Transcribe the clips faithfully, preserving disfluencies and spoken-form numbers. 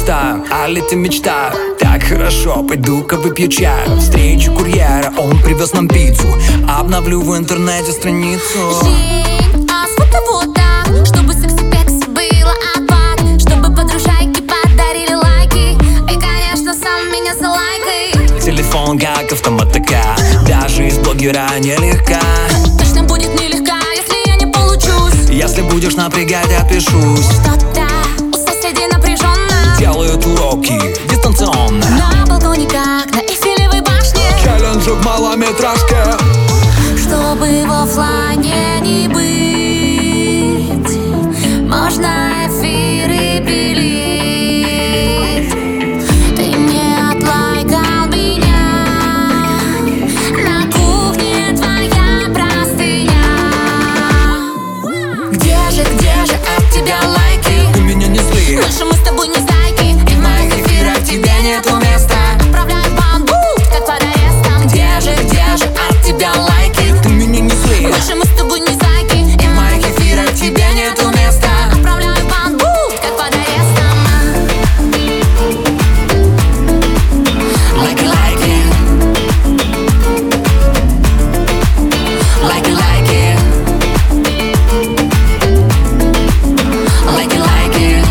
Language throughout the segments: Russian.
листаю, а летом мечтаю. Так хорошо, пойду-ка выпью чаю. Встречу курьера, он привез нам пиццу. Обновлю в интернете страницу. Жень, а сфоткай вот так, чтобы секси-пекси было отпад, чтобы подружайки подарили лайки, и, конечно, сам меня залайкай. Телефон как автоматака, даже из блогера нелегка. Точно будет нелегко, если я не получусь. Если будешь напрягать, отпишусь. Что-то у соседей напряженно, делают уроки дистанционно. на балконе, как на Эйфелевой башне. Челленджи в малометражке. Чтобы в оффлайне не быть, можно эфиры пилить. Ты не отлайкал меня, на кухне твоя простыня. Где же, где же от тебя лайки? Ты меня не зли, Больше мы с тобой не зайки, и в моих эфирах тебе нету места. Отправляю бамбу, как под арестом. Где же, где же от тебя лайки? ты меня не зли. Больше мы с тобой не зайки, и в моих эфирах тебе нету места. Отправляю бамбу, как под арестом. Лайки, лайки. Лайки, лайки. Лайки, лайки.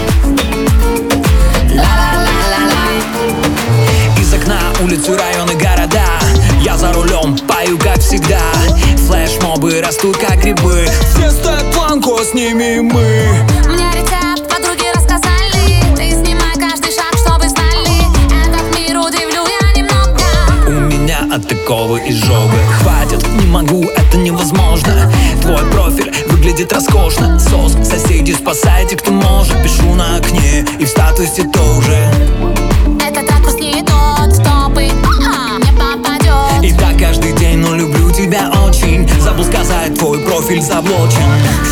Ла-ла-ла-ла-ла. Из окна улицы, районы, города. Я за рулем, пою как всегда. Флешмобы растут как грибы. Все ставят планку, а с ними мы. Мне рецепт подруги рассказали. Ты снимай каждый шаг, чтобы знали. Этот мир удивлю я немного. У меня от такого изжога хватит, не могу, это невозможно. Твой профиль выглядит роскошно. Сос, соседи, спасайте, кто может. Пишу на окне и в статусе тоже. Этот ракурс не тот, в топы а, не попадет. И так каждый день, но люблю тебя очень. Забыл сказать, твой профиль заблочен.